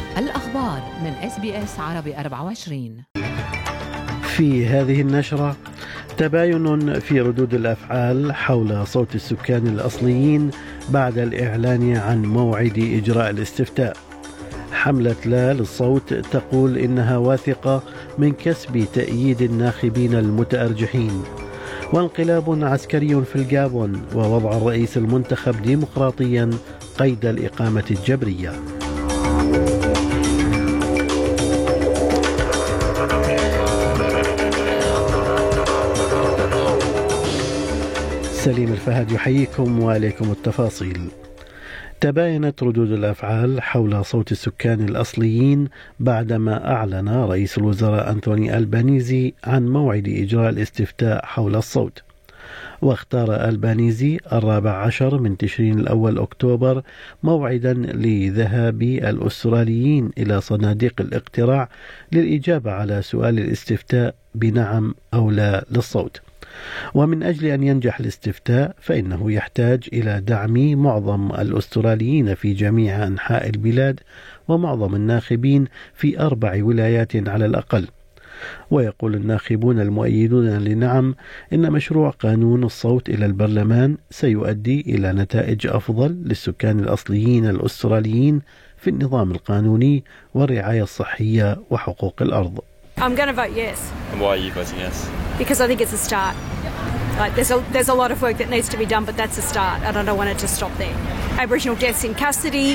الأخبار من SBS عربي 24. في هذه النشرة تباين في ردود الأفعال حول صوت السكان الأصليين بعد الإعلان عن موعد إجراء الاستفتاء. حملة لا للصوت تقول إنها واثقة من كسب تأييد الناخبين المتأرجحين. وانقلاب عسكري في الجابون ووضع الرئيس المنتخب ديمقراطيا قيد الإقامة الجبرية. سليم الفهد يحييكم وعليكم التفاصيل. تباينت ردود الأفعال حول صوت السكان الأصليين بعدما أعلن رئيس الوزراء أنتوني ألبانيزي عن موعد إجراء الاستفتاء حول الصوت. واختار ألبانيزي 14 من تشرين الأول أكتوبر موعدا لذهاب الأستراليين إلى صناديق الاقتراع للإجابة على سؤال الاستفتاء بنعم أو لا للصوت. ومن أجل أن ينجح الاستفتاء فإنه يحتاج إلى دعم معظم الأستراليين في جميع أنحاء البلاد ومعظم الناخبين في 4 ولايات على الأقل. ويقول الناخبون المؤيدون لنعم إن مشروع قانون الصوت إلى البرلمان سيؤدي إلى نتائج أفضل للسكان الأصليين الأستراليين في النظام القانوني والرعاية الصحية وحقوق الأرض. I'm going to vote yes. And why are you voting yes? Because I think it's a start. Like there's a lot of work that needs to be done, but that's a start, and I don't want it to stop there. Aboriginal deaths in custody,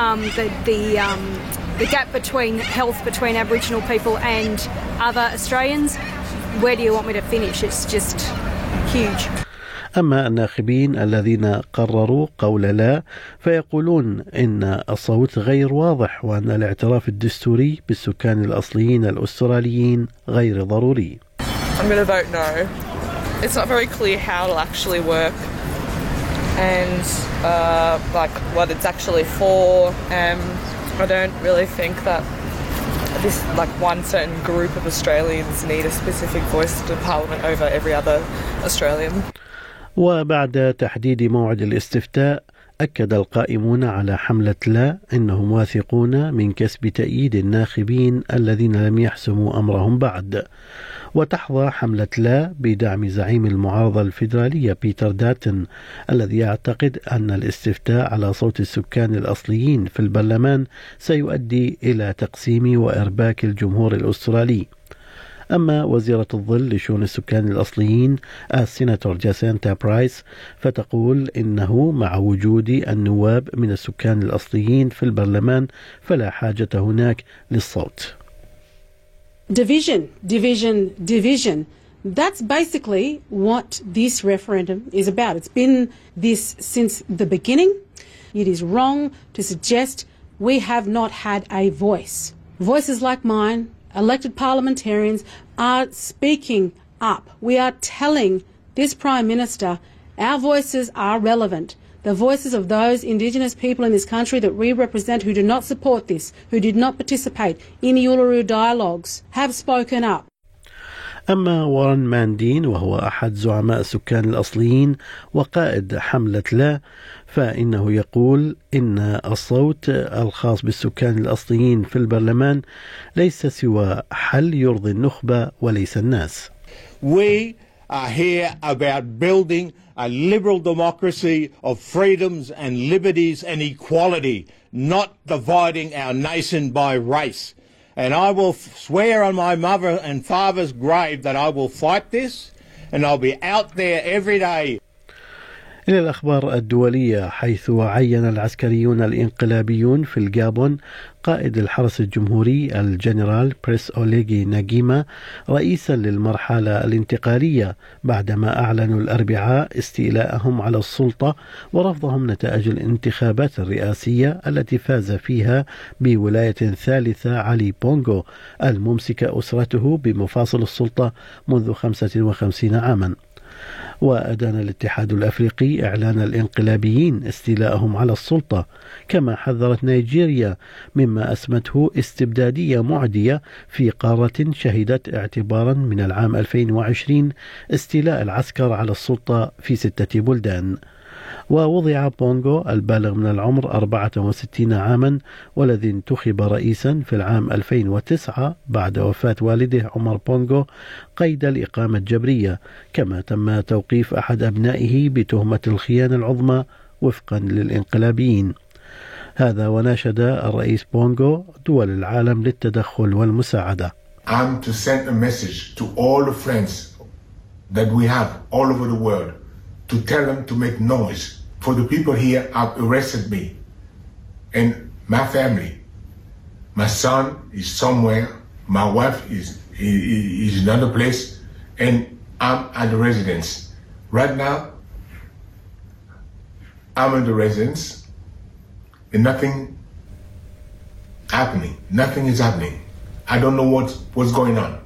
the gap between health between Aboriginal people and other Australians. Where do you want me to finish? It's just huge. أما الناخبين الذين قرروا قول لا فيقولون إن الصوت غير واضح وأن الاعتراف الدستوري بالسكان الأصليين الأستراليين غير ضروري. I'm going to vote no. It's not very clear how it'll actually work and what it's actually for. I don't really think that this one certain group of Australians need a specific voice to Parliament over every other Australian. وبعد تحديد موعد الاستفتاء أكد القائمون على حملة لا أنهم واثقون من كسب تأييد الناخبين الذين لم يحسموا أمرهم بعد. وتحظى حملة لا بدعم زعيم المعارضة الفيدرالية بيتر داتن الذي يعتقد أن الاستفتاء على صوت السكان الأصليين في البرلمان سيؤدي إلى تقسيم وإرباك الجمهور الأسترالي. أما وزيرة الظل لشؤون السكان الأصليين السيناتور جاسينتا برايس فتقول إنه مع وجود النواب من السكان الأصليين في البرلمان فلا حاجة هناك للصوت. Division. That's basically what this referendum is about. It's been this since the beginning. It is wrong to suggest we have not had a voice. Voices like mine, elected parliamentarians, are speaking up. We are telling this Prime Minister our voices are relevant. The voices of those Indigenous people in this country that we represent who do not support this, who did not participate in the Uluru dialogues, have spoken up. أما وارن ماندين وهو أحد زعماء السكان الأصليين وقائد حملة لا فإنه يقول إن الصوت الخاص بالسكان الأصليين في البرلمان ليس سوى حل يرضي النخبة وليس الناس. We are here about building a liberal democracy of freedoms and liberties and equality, not dividing our nation by race. And I will swear on my mother and father's grave that I will fight this and I'll be out there every day. إلى الأخبار الدولية حيث عين العسكريون الإنقلابيون في الجابون قائد الحرس الجمهوري الجنرال بريس أوليغي ناجيما رئيسا للمرحلة الانتقالية بعدما أعلنوا الأربعاء استيلاءهم على السلطة ورفضهم نتائج الانتخابات الرئاسية التي فاز فيها بولاية ثالثة علي بونغو الممسكة أسرته بمفاصل السلطة منذ 55 عاما. وأدان الاتحاد الأفريقي إعلان الإنقلابيين استيلاءهم على السلطة، كما حذرت نيجيريا مما أسمته استبدادية معدية في قارة شهدت اعتبارا من العام 2020 استيلاء العسكر على السلطة في 6 بلدان. ووضع بونغو البالغ من العمر 64 عاما والذي انتخب رئيسا في العام 2009 بعد وفاة والده عمر بونغو قيد الإقامة الجبرية، كما تم توقيف أحد أبنائه بتهمة الخيانة العظمى وفقا للإنقلابيين. هذا وناشد الرئيس بونغو دول العالم للتدخل والمساعدة. I'm to send a message to all the friends that we have all over the world to tell them to make noise. For the people here have arrested me and my family. My son is somewhere, my wife is in another place, and I'm at the residence. Right now, I'm in the residence and nothing happening. Nothing is happening. I don't know what's going on.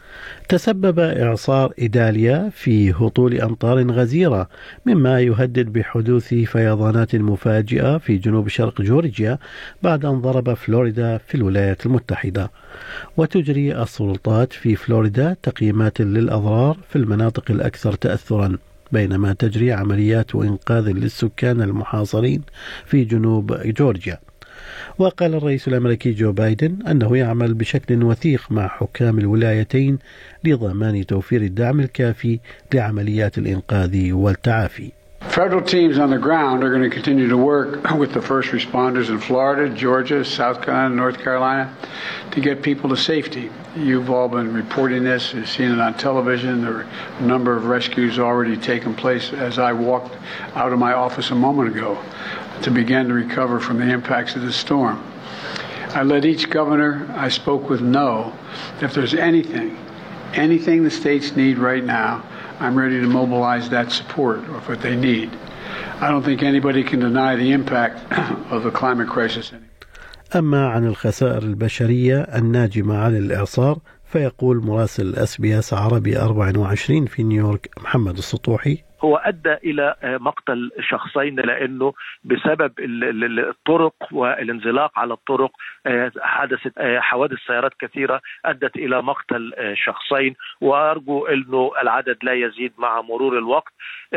تسبب إعصار إيداليا في هطول أمطار غزيرة مما يهدد بحدوث فيضانات مفاجئة في جنوب شرق جورجيا بعد أن ضرب فلوريدا في الولايات المتحدة. وتجري السلطات في فلوريدا تقييمات للأضرار في المناطق الأكثر تأثرا، بينما تجري عمليات إنقاذ للسكان المحاصرين في جنوب جورجيا. وقال الرئيس الأمريكي جو بايدن أنه يعمل بشكل وثيق مع حكام الولايتين لضمان توفير الدعم الكافي لعمليات الإنقاذ والتعافي. Federal teams on the ground are going to continue to work with the first responders in Florida, Georgia, South Carolina, North Carolina to get people to safety. You've all been reporting this, you've seen it on television. There are a number of rescues already taken place as I walked out of my office a moment ago to begin to recover from the impacts of the storm. I let each governor I spoke with know if there's anything the states need right now, I'm ready to mobilize that support of what they need. I don't think anybody can deny the impact of the climate crisis. أما عن الخسائر البشرية الناجمة عن الإعصار فيقول مراسل SBS عربي 24 في نيويورك محمد السطوحي: هو أدى إلى مقتل شخصين لأنه بسبب الطرق والانزلاق على الطرق حدثت حوادث سيارات كثيرة أدت إلى مقتل شخصين، وأرجو أنه العدد لا يزيد مع مرور الوقت.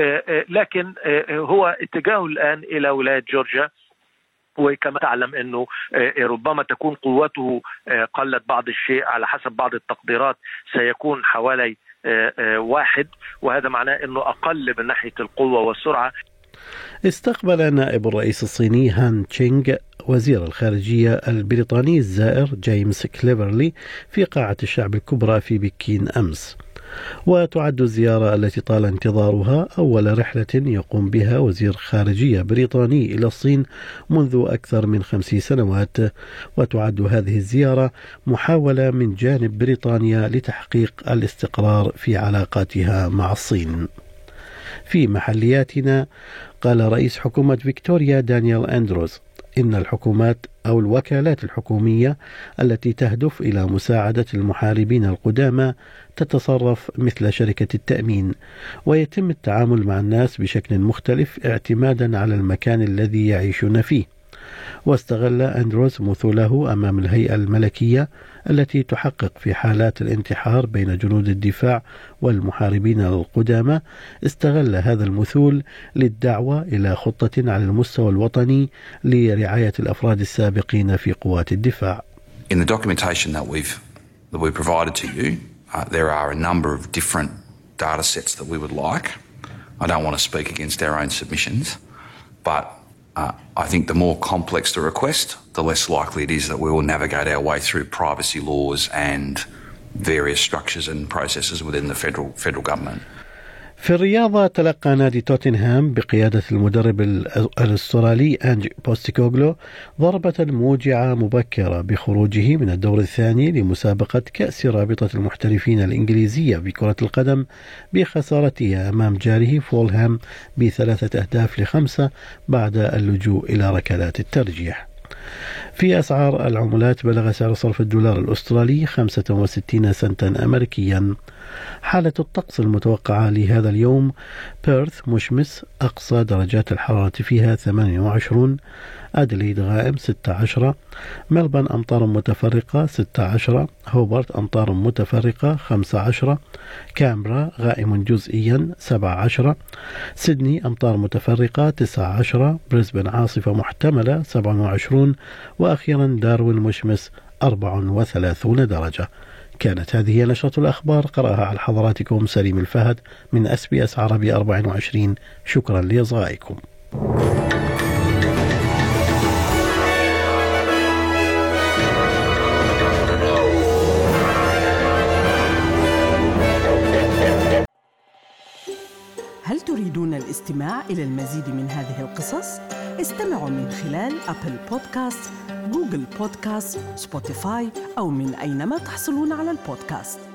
لكن هو اتجاهه الآن إلى ولاية جورجيا، وكما تعلم أنه ربما تكون قوته قلت بعض الشيء، على حسب بعض التقديرات سيكون حوالي 1، وهذا معناه أنه أقل من ناحية القوة والسرعة. استقبل نائب الرئيس الصيني هان تشينغ وزير الخارجية البريطاني الزائر جيمس كليفرلي في قاعة الشعب الكبرى في بكين أمس. وتعد الزيارة التي طال انتظارها أول رحلة يقوم بها وزير خارجية بريطاني إلى الصين منذ أكثر من 5 سنوات، وتعد هذه الزيارة محاولة من جانب بريطانيا لتحقيق الاستقرار في علاقاتها مع الصين. في محلياتنا، قال رئيس حكومة فيكتوريا دانيال أندروز إن الحكومات أو الوكالات الحكومية التي تهدف إلى مساعدة المحاربين القدامى تتصرف مثل شركة التأمين، ويتم التعامل مع الناس بشكل مختلف اعتمادا على المكان الذي يعيشون فيه. واستغل أندروز مثوله أمام الهيئة الملكية التي تحقق في حالات الانتحار بين جنود الدفاع والمحاربين القدامى، استغل هذا المثول للدعوة إلى خطة على المستوى الوطني لرعاية الأفراد السابقين في قوات الدفاع. In the documentation that we've provided to you, there are a number of different data sets that we would like. I don't want to speak against our own submissions, but I think the more complex the request, the less likely it is that we will navigate our way through privacy laws and various structures and processes within the federal government. في الرياضة، تلقى نادي توتنهام بقيادة المدرب الأسترالي أنج بوستيكوغلو ضربة موجعة مبكرة بخروجه من الدور الثاني لمسابقة كأس رابطة المحترفين الإنجليزية بكرة القدم بخسارتها أمام جاره فولهام ب3-5 بعد اللجوء إلى ركلات الترجيح. في أسعار العملات، بلغ سعر صرف الدولار الأسترالي 65 سنتا أمريكيا. حالة الطقس المتوقعة لهذا اليوم: بيرث مشمس، أقصى درجات الحرارة فيها 28، أديليد غائم 16، ملبن أمطار متفرقة 16، هوبرت أمطار متفرقة 15، كامبرا غائم جزئيا 17، سيدني أمطار متفرقة 19، بريسبن عاصفة محتملة 27، وأخيرا داروين مشمس 34 درجة. كانت هذه نشرة الأخبار، قرأها على حضراتكم سليم الفهد من SBS عربي 24. شكرا لإصغائكم. هل تريدون الاستماع إلى المزيد من هذه القصص؟ استمعوا من خلال أبل بودكاست، جوجل بودكاست، سبوتيفاي أو من أينما تحصلون على البودكاست.